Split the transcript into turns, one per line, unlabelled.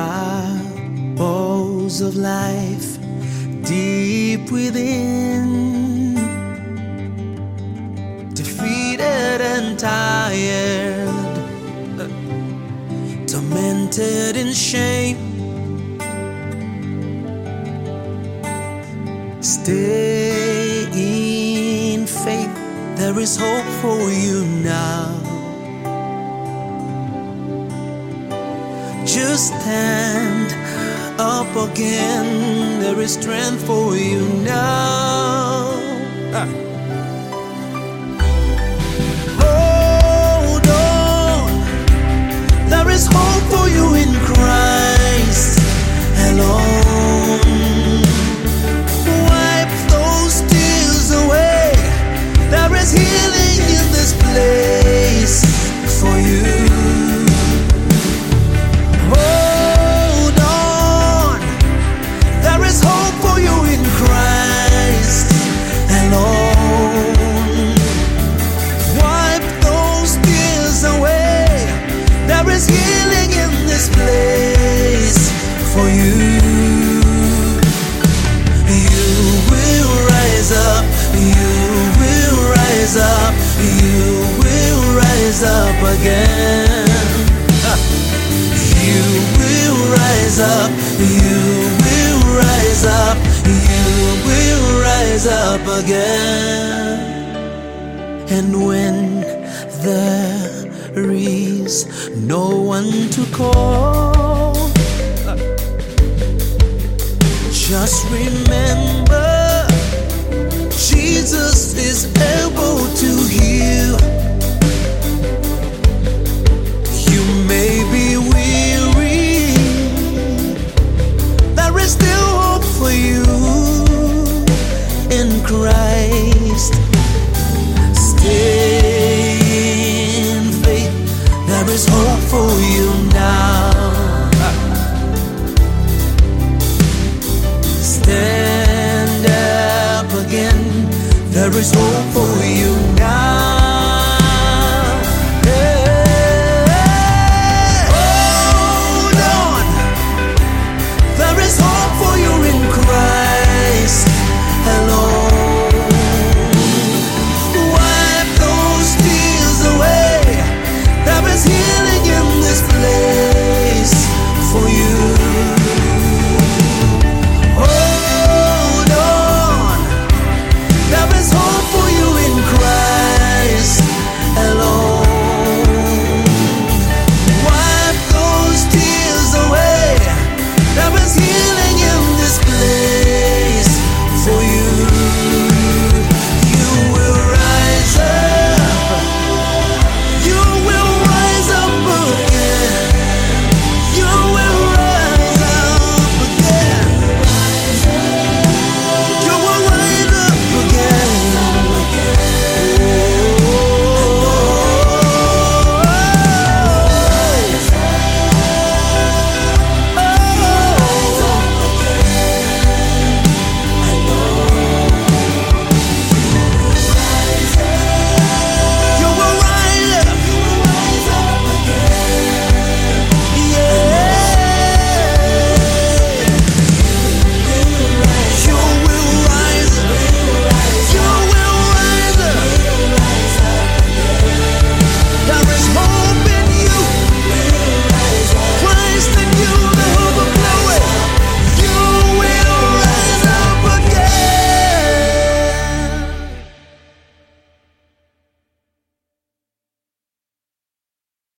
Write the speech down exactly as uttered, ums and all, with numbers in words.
troubles of life deep within, defeated and tired, tormented in shame, stay in faith. There is hope for you now. Just stand up again. There is strength for you now. Ah. Hold on. There is hope for you in Christ alone. Wipe those tears away. There is healing in this place for you. Healing in this place for you. You will rise up, you will rise up, you will rise up again. You will rise up, you will rise up, you will rise up again. And when there is no one to call, just remember Jesus is able to heal. You may be weary, there is still hope for you in Christ. Stay. There is hope for you now. Stand up again. There is hope for you now.